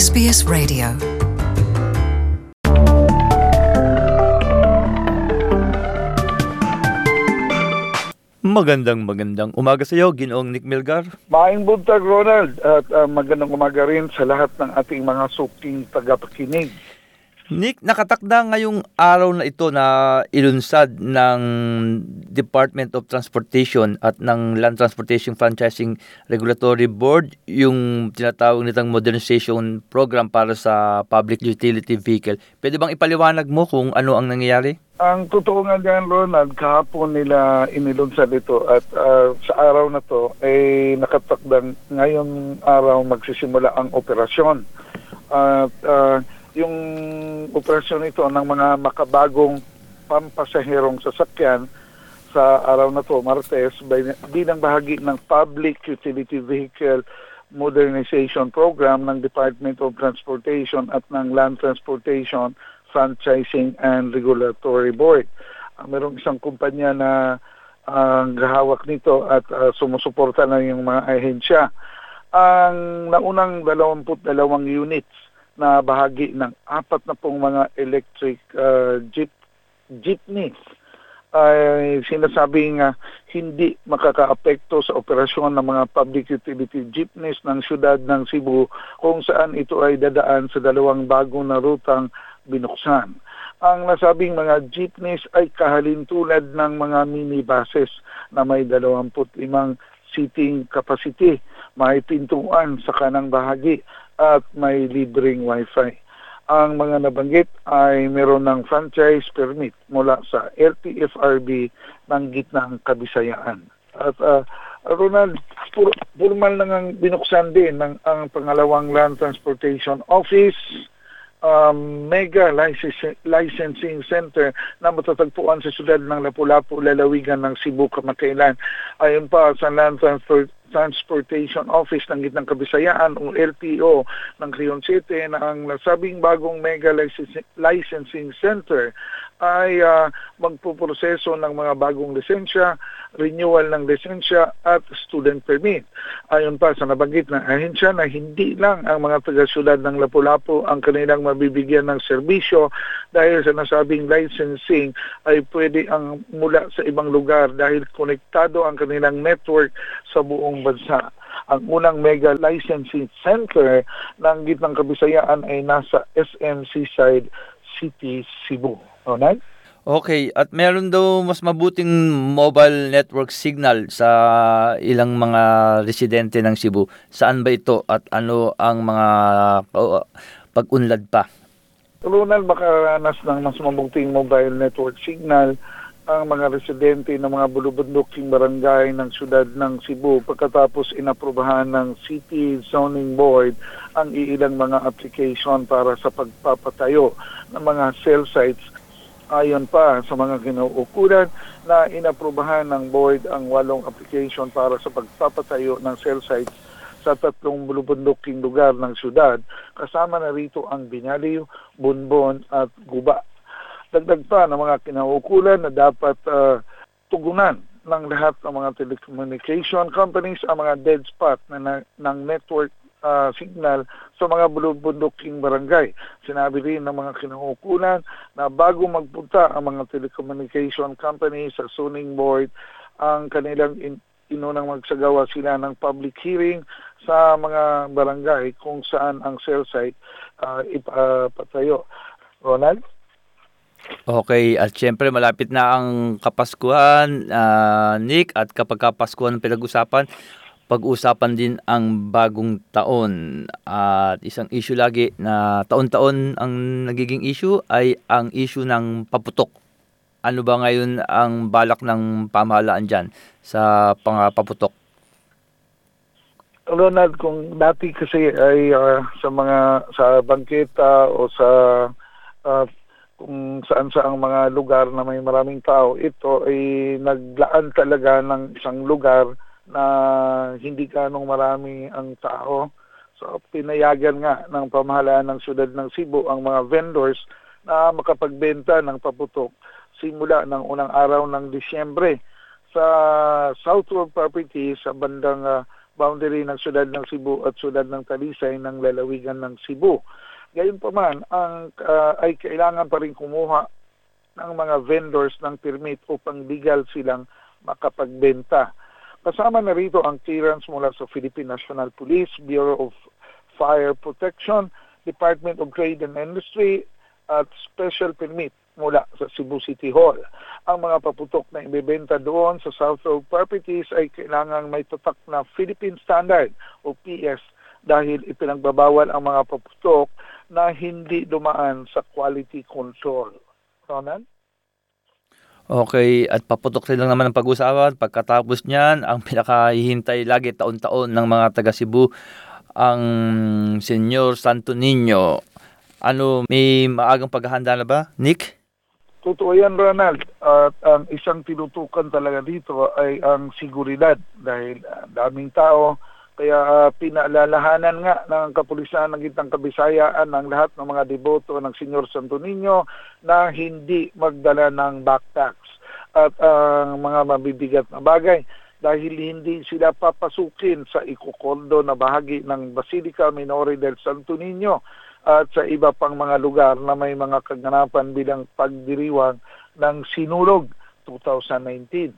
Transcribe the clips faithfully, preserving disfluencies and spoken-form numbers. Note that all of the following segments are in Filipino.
S B S Radio. Magandang magandang umaga sa iyo, Ginoong Nick Melgar. Maayong buntag, Ronald, at uh, magandang umaga rin sa lahat ng ating mga suking tagapakinig. Nick, nakatakda ngayong araw na ito na ilunsad ng Department of Transportation at ng Land Transportation Franchising Regulatory Board yung tinatawag nitong modernization program para sa public utility vehicle. Pwede bang ipaliwanag mo kung ano ang nangyayari? Ang totoo nga dyan, Ronald, kahapon nila inilunsad ito at uh, sa araw na to ay nakatakdang ngayong araw magsisimula ang operasyon. At uh, yung operasyon ito ng mga makabagong pampasaherong sasakyan sa araw na to, Martes, bilang bahagi ng Public Utility Vehicle Modernization Program ng Department of Transportation at ng Land Transportation Franchising and Regulatory Board. Uh, merong isang kumpanya na ang uh, hawak nito at uh, sumusuporta na yung mga ahensya. Ang naunang dalawampu't dalawang units na bahagi ng apat na pong mga electric uh, jeep, jeepneys ay sinasabing uh, hindi makakaapekto sa operasyon ng mga public utility jeepneys ng siyudad ng Cebu kung saan ito ay dadaan sa dalawang bagong na rutang binuksan. Ang nasabing mga jeepneys ay kahalintulad ng mga minibuses na may dalawampu't limang seating capacity, may pintuan sa kanang bahagi at may libreng wifi. Ang mga nabanggit ay meron ng franchise permit mula sa L T F R B ng Gitnang Kabisayaan. At uh, Ronald, pur- formal na ngang binuksan din ng ang pangalawang Land Transportation Office Um, mega license, licensing center na matatagpuan sa siyudad ng Lapu-Lapu, lalawigan ng Cebu, Kamakailan. Ayon pa sa Land Transport, Transportation Office ng Gitnang Kabisayaan o L T O ng Quezon City na ang nasabing bagong mega licensing, licensing center ay uh, magpuproseso ng mga bagong lisensya, renewal ng lisensya at student permit. Ayon pa sa nabanggit na ahensya na hindi lang ang mga taga-syudad ng Lapu-Lapu ang kanilang mabibigyan ng serbisyo dahil sa nasabing licensing ay pwede ang mula sa ibang lugar dahil konektado ang kanilang network sa buong bansa. Ang unang mega licensing center ng Gitnang Kabisayaan ay nasa S M Seaside City, Cebu. Ronald? Okay, at meron daw mas mabuting mobile network signal sa ilang mga residente ng Cebu. Saan ba ito at ano ang mga uh, pag-unlad pa? Ronald, makaranas ng mas mabuting mobile network signal ang mga residente ng mga bulubunduking barangay ng siyudad ng Cebu pagkatapos inaprubahan ng City Zoning Board ang iilang mga application para sa pagpapatayo ng mga cell sites. Ayon pa sa mga kinauukulan na inaprubahan ng board ang walong application para sa pagpapatayo ng cell sites sa tatlong bulubunduking lugar ng siyudad, kasama na rito ang Binaliw, Bunbon at Guba. Dagdag pa ng mga kinauukulan na dapat uh, tugunan ng lahat ng mga telecommunication companies ang mga dead spot na, na ng network Uh, signal sa mga bulubunduking barangay. Sinabi rin ng mga kinauukulan na bago magpunta ang mga telecommunication company sa zoning board, ang kanilang in, inunang magsagawa sila ng public hearing sa mga barangay kung saan ang cell site uh, ipatayo. Ronald? Okay, at syempre malapit na ang Kapaskuhan, uh, Nick, at kapag Kapaskuhan ang pinag-usapan, pag-usapan din ang bagong taon at isang issue lagi na taon-taon ang nagiging issue ay ang issue ng paputok. Ano ba ngayon ang balak ng pamahalaan dyan sa paputok? Ronald, kung dati kasi ay uh, sa mga sa bangketa o sa uh, kung saan sa ang mga lugar na may maraming tao, ito ay naglaan talaga ng isang lugar na hindi ganong marami ang tao. So pinayagan nga ng pamahalaan ng siyudad ng Cebu ang mga vendors na makapagbenta ng paputok simula ng unang araw ng Disyembre sa Southward Property sa bandang uh, boundary ng siyudad ng Cebu at siyudad ng Talisay ng lalawigan ng Cebu. Gayunpaman, ang uh, ay kailangan pa rin kumuha ng mga vendors ng permit upang legal silang makapagbenta. Kasama na rito ang clearance mula sa Philippine National Police, Bureau of Fire Protection, Department of Trade and Industry, at special permit mula sa Cebu City Hall. Ang mga paputok na ibebenta doon sa South Road Properties ay kailangang may tatak na Philippine Standard o P S dahil ipinagbabawal ang mga paputok na hindi dumaan sa quality control. Ronald? Okay, at paputok rin lang naman ang pag-usapan. Pagkatapos niyan, ang pinakahihintay lagi taon-taon ng mga taga Cebu, ang Senyor Santo Niño. Ano, may maagang paghahanda na ba, Nick? Totoo yan, Ronald. At ang isang tinutukan talaga dito ay ang seguridad dahil uh, daming tao. Kaya uh, pinaalalahanan nga ng kapulisan ng Gitang Kabisayaan ng lahat ng mga deboto ng Senyor Santo Niño na hindi magdala ng backpacks at ang uh, mga mabibigat na bagay dahil hindi sila papasukin sa ikukondo na bahagi ng Basilica Minore del Santo Niño at sa iba pang mga lugar na may mga kaganapan bilang pagdiriwang ng Sinulog twenty nineteen.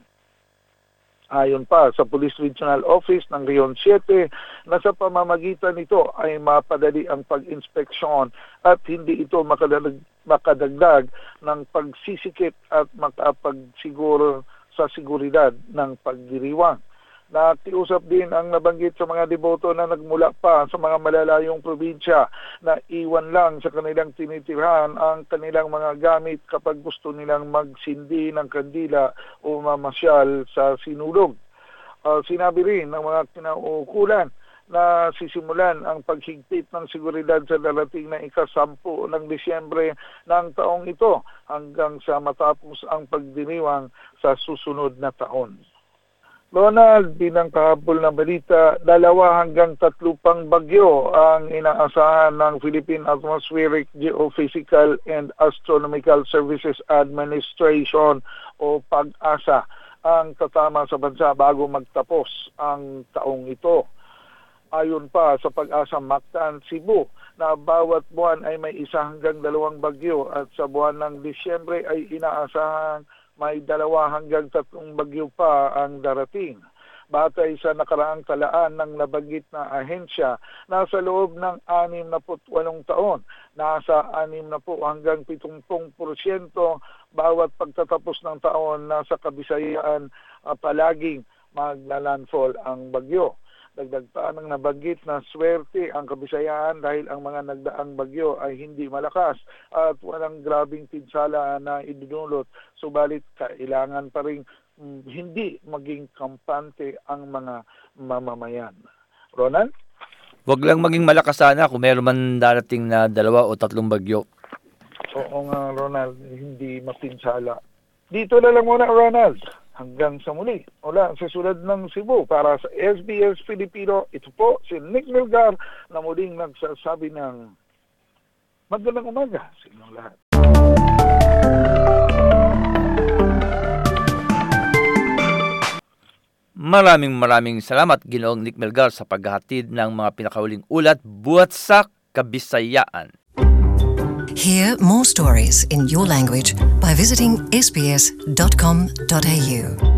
Ayon pa sa Police Regional Office ng Rion siete na sa pamamagitan nito ay mapadali ang pag-inspeksyon at hindi ito makadag makadagdag ng pagsisikip at makapagsiguro sa seguridad ng pagdiriwang. Nakiusap din ang nabanggit sa mga deboto na nagmula pa sa mga malalayong probinsya na iwan lang sa kanilang tinitirhan ang kanilang mga gamit kapag gusto nilang magsindi ng kandila o mamasyal sa sinulog. Uh, sinabi rin ng mga kinaukulan na sisimulan ang paghigpit ng seguridad sa darating na ikasampu ng Disyembre ng taong ito hanggang sa matapos ang pagdiriwang sa susunod na taon. Ronald, bilang kahabol na balita, dalawa hanggang tatlo pang bagyo ang inaasahan ng Philippine Atmospheric, Geophysical and Astronomical Services Administration o PAG-ASA ang tatama sa bansa bago magtapos ang taong ito. Ayon pa sa Pag-asa Mactan Cebu na bawat buwan ay may isa hanggang dalawang bagyo at sa buwan ng Disyembre ay inaasahan may dalawa hanggang tatlong bagyo pa ang darating. Batay sa nakaraang talaan ng nabanggit na ahensya, nasa loob ng anim na walong taon, nasa anim na po hanggang pitungpung porsyento bawat pagtatapos ng taon nasa Kabisayaan uh, palaging maglalandfall ang bagyo. Dagdag pa ng nabanggit na swerte ang Kabisayaan dahil ang mga nagdaang bagyo ay hindi malakas at walang grabing pinsala na idinulot. Subalit kailangan pa rin mm, hindi maging kampante ang mga mamamayan. Ronald? Huwag lang maging malakas sana kung meron man darating na dalawa o tatlong bagyo. Oo nga, Ronald, hindi mapinsala. Dito na lang muna, Ronald. Hanggang sa muli, mula sa sulad ng Cebu para sa S B S Filipino, ito po si Nick Melgar na muling nagsasabi ng magandang umaga sa inyong lahat. Maraming maraming salamat, Ginoong Nick Melgar, sa paghahatid ng mga pinakahuling ulat buhat sa Kabisayaan. Hear more stories in your language by visiting s b s dot com dot a u.